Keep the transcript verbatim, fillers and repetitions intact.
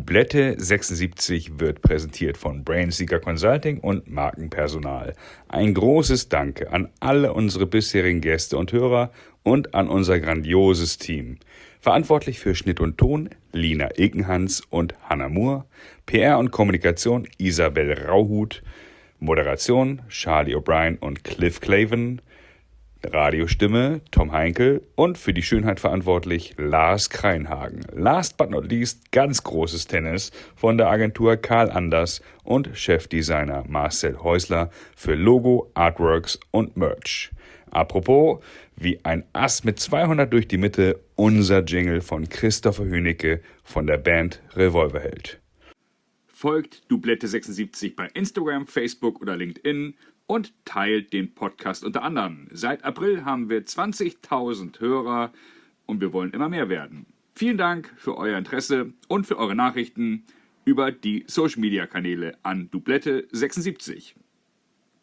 Dublette sechsundsiebzig wird präsentiert von Brainseeker Consulting und Markenpersonal. Ein großes Danke an alle unsere bisherigen Gäste und Hörer und an unser grandioses Team. Verantwortlich für Schnitt und Ton Lina Ilkenhans und Hannah Moore, P R und Kommunikation Isabel Rauhut, Moderation Charlie O'Brien und Cliff Claven, Radiostimme Tom Heinkel und für die Schönheit verantwortlich Lars Kreinhagen. Last but not least ganz großes Tennis von der Agentur Karl Anders und Chefdesigner Marcel Häusler für Logo, Artworks und Merch. Apropos, wie ein Ass mit zweihundert durch die Mitte, unser Jingle von Christopher Hünecke von der Band Revolverheld. Folgt Dublette sechsundsiebzig bei Instagram, Facebook oder LinkedIn und teilt den Podcast unter anderem. Seit April haben wir zwanzigtausend Hörer und wir wollen immer mehr werden. Vielen Dank für euer Interesse und für eure Nachrichten über die Social-Media-Kanäle an Dublette sechsundsiebzig.